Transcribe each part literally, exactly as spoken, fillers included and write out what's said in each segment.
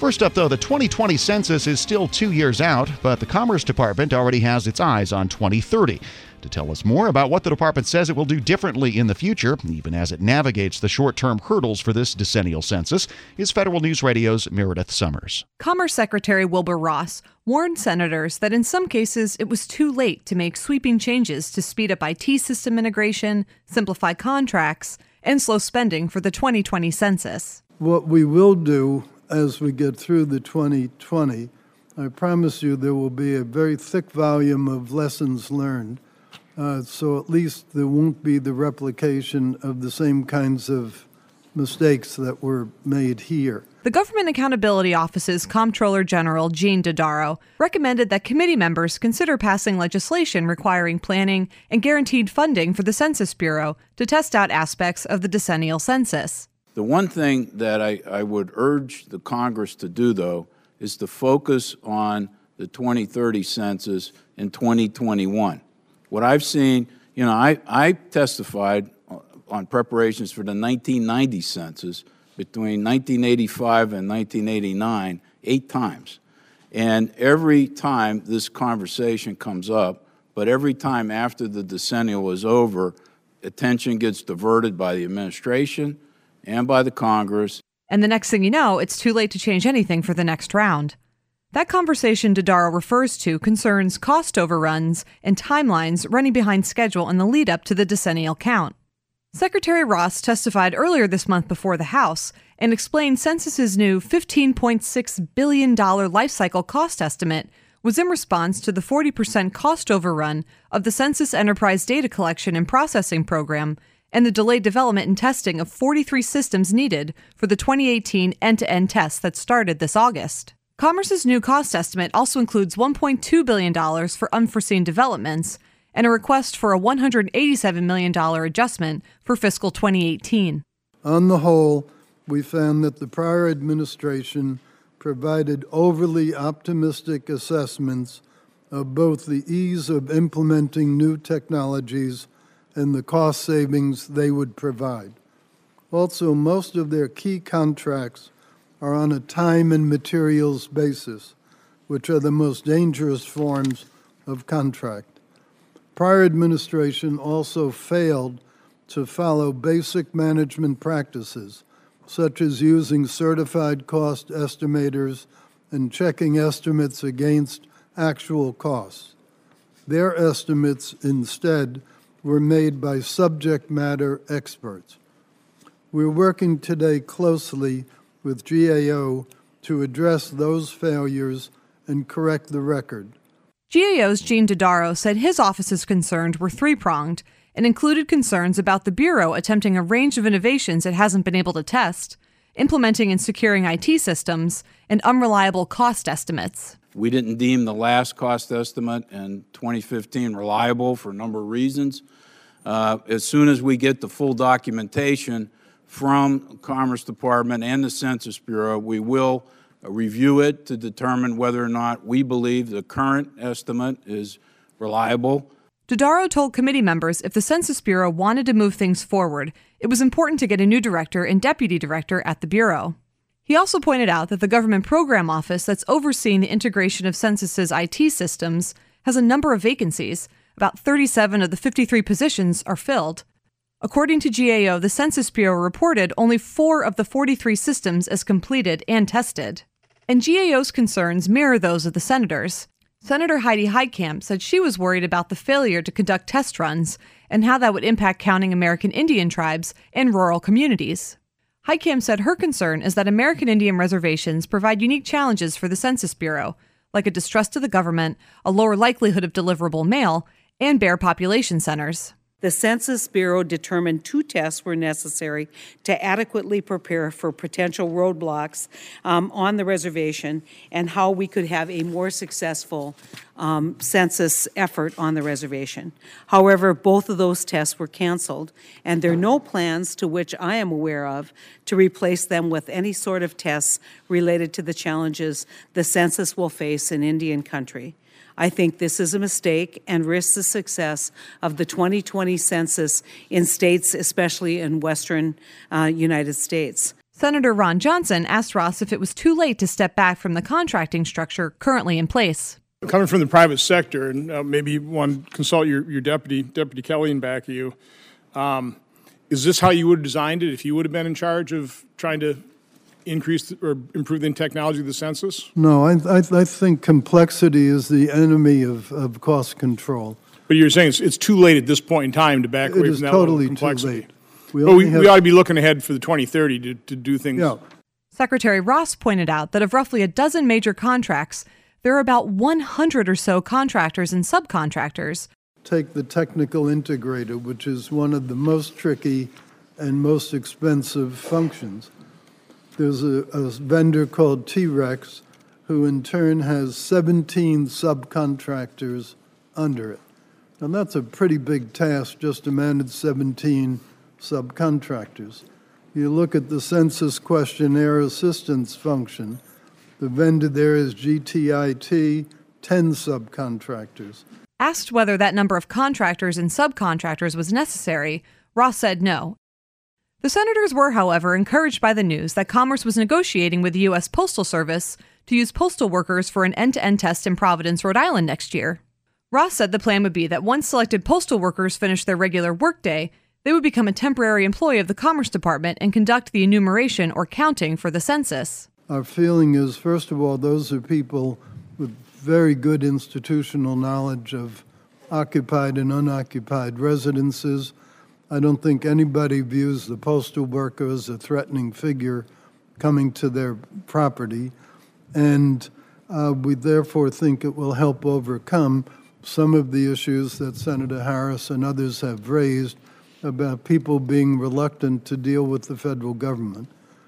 First up, though, the twenty twenty census is still two years out, but the Commerce Department already has its eyes on twenty thirty. To tell us more about what the department says it will do differently in the future, even as it navigates the short-term hurdles for this decennial census, is Federal News Radio's Meredith Summers. Commerce Secretary Wilbur Ross warned senators that in some cases it was too late to make sweeping changes to speed up I T system integration, simplify contracts, and slow spending for the twenty twenty census. What we will do as we get through the twenty twenty, I promise you there will be a very thick volume of lessons learned. Uh, so at least there won't be the replication of the same kinds of mistakes that were made here. The Government Accountability Office's Comptroller General, Gene Dodaro, recommended that committee members consider passing legislation requiring planning and guaranteed funding for the Census Bureau to test out aspects of the decennial census. The one thing that I, I would urge the Congress to do, though, is to focus on the twenty thirty census in twenty twenty-one. What I've seen, you know, I, I testified on preparations for the nineteen ninety census between nineteen eighty-five and nineteen eighty-nine eight times. And every time this conversation comes up, but every time after the decennial is over, attention gets diverted by the administration and by the Congress. And the next thing you know, it's too late to change anything for the next round. That conversation Dodaro refers to concerns cost overruns and timelines running behind schedule in the lead-up to the decennial count. Secretary Ross testified earlier this month before the House and explained Census's new fifteen point six billion dollars lifecycle cost estimate was in response to the forty percent cost overrun of the Census Enterprise Data Collection and Processing Program and the delayed development and testing of forty-three systems needed for the twenty eighteen end-to-end tests that started this August. Commerce's new cost estimate also includes one point two billion dollars for unforeseen developments and a request for a one hundred eighty-seven million dollars adjustment for fiscal twenty eighteen. On the whole, we found that the prior administration provided overly optimistic assessments of both the ease of implementing new technologies and the cost savings they would provide. Also, most of their key contracts are on a time and materials basis, which are the most dangerous forms of contract. Prior administration also failed to follow basic management practices, such as using certified cost estimators and checking estimates against actual costs. Their estimates instead were made by subject matter experts. We're working today closely with G A O to address those failures and correct the record. G A O's Gene Dodaro said his office's concerns were three-pronged and included concerns about the Bureau attempting a range of innovations it hasn't been able to test, implementing and securing I T systems, and unreliable cost estimates. We didn't deem the last cost estimate in twenty fifteen reliable for a number of reasons. Uh, as soon as we get the full documentation from Commerce Department and the Census Bureau, we will review it to determine whether or not we believe the current estimate is reliable. Dodaro told committee members if the Census Bureau wanted to move things forward, it was important to get a new director and deputy director at the Bureau. He also pointed out that the Government Program Office that's overseeing the integration of Census's I T systems has a number of vacancies. About thirty-seven of the fifty-three positions are filled. According to G A O, the Census Bureau reported only four of the forty-three systems as completed and tested. And G A O's concerns mirror those of the senators. Senator Heidi Heitkamp said she was worried about the failure to conduct test runs and how that would impact counting American Indian tribes and rural communities. Heitkamp said her concern is that American Indian reservations provide unique challenges for the Census Bureau, like a distrust of the government, a lower likelihood of deliverable mail, and bare population centers. The Census Bureau determined two tests were necessary to adequately prepare for potential roadblocks um, on the reservation and how we could have a more successful um, census effort on the reservation. However, both of those tests were canceled, and there are no plans, to which I am aware of, to replace them with any sort of tests related to the challenges the census will face in Indian country. I think this is a mistake and risks the success of the twenty twenty census in states, especially in western uh, United States. Senator Ron Johnson asked Ross if it was too late to step back from the contracting structure currently in place. Coming from the private sector, and uh, maybe you want to consult your, your deputy, Deputy Kelly in back of you, um, is this how you would have designed it if you would have been in charge of trying to increase or improve the technology of the census? No, I, I, I think complexity is the enemy of, of cost control. But you're saying it's, it's too late at this point in time to back away It is from that totally level of complexity. too late. We, But we, only have, we ought to be looking ahead for the twenty thirty to, to do things. yeah. Secretary Ross pointed out that of roughly a dozen major contracts, there are about one hundred or so contractors and subcontractors. Take the technical integrator, which is one of the most tricky and most expensive functions. There's a, a vendor called T-Rex, who in turn has seventeen subcontractors under it. And that's a pretty big task just to manage seventeen subcontractors. You look at the census questionnaire assistance function, the vendor there is G T I T, ten subcontractors. Asked whether that number of contractors and subcontractors was necessary, Ross said no. The senators were, however, encouraged by the news that Commerce was negotiating with the U S Postal Service to use postal workers for an end-to-end test in Providence, Rhode Island next year. Ross said the plan would be that once selected postal workers finished their regular workday, they would become a temporary employee of the Commerce Department and conduct the enumeration or counting for the census. Our feeling is, first of all, those are people with very good institutional knowledge of occupied and unoccupied residences. I don't think anybody views the postal worker as a threatening figure coming to their property, and uh, we therefore think it will help overcome some of the issues that Senator Harris and others have raised about people being reluctant to deal with the federal government.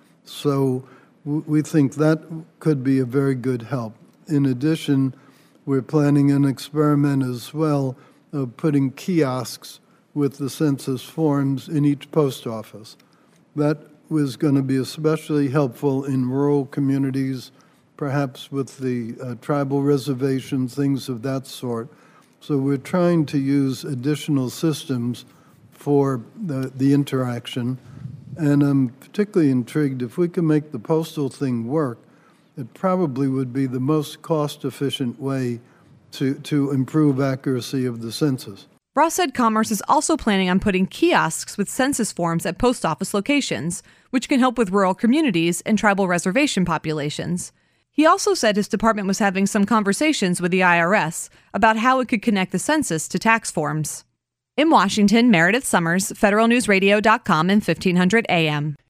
So w- we think that could be a very good help. In addition, we're planning an experiment as well of putting kiosks with the census forms in each post office. That was going to be especially helpful in rural communities, perhaps with the uh, tribal reservations, things of that sort. So we're trying to use additional systems for the, the interaction. And I'm particularly intrigued, if we can make the postal thing work, it probably would be the most cost-efficient way to, to improve accuracy of the census. Ross said Commerce is also planning on putting kiosks with census forms at post office locations, which can help with rural communities and tribal reservation populations. He also said his department was having some conversations with the I R S about how it could connect the census to tax forms. In Washington, Meredith Summers, Federal News Radio dot com and fifteen hundred A M.